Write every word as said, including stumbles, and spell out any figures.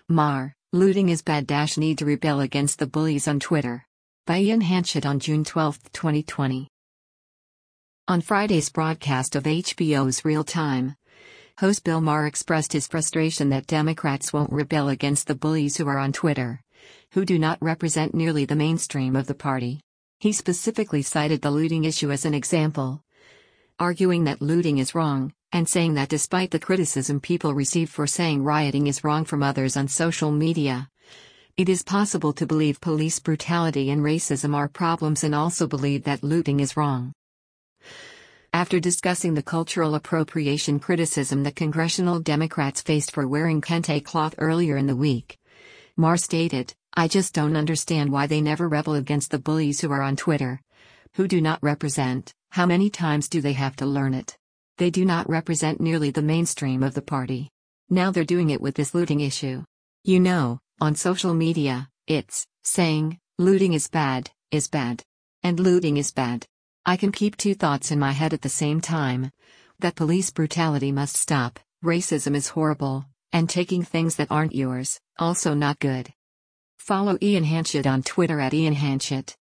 Mar, looting is bad. Need to rebel against the bullies on Twitter. By Ian Hanchett on June twelfth, twenty twenty. On Friday's broadcast of H B O's Real Time, host Bill Maher expressed his frustration that Democrats won't rebel against the bullies who are on Twitter, who do not represent nearly the mainstream of the party. He specifically cited the looting issue as an example, arguing that looting is wrong, and saying that despite the criticism people receive for saying rioting is wrong from others on social media, it is possible to believe police brutality and racism are problems and also believe that looting is wrong. After discussing the cultural appropriation criticism that congressional Democrats faced for wearing kente cloth earlier in the week, Maher stated, "I just don't understand why they never rebel against the bullies who are on Twitter, who do not represent. How many times do they have to learn it? They do not represent nearly the mainstream of the party. Now they're doing it with this looting issue. You know, on social media, it's saying, looting is bad, is bad. And looting is bad. I can keep two thoughts in my head at the same time. That police brutality must stop, racism is horrible, and taking things that aren't yours, also not good." Follow Ian Hanchett on Twitter at Ian Hanchett.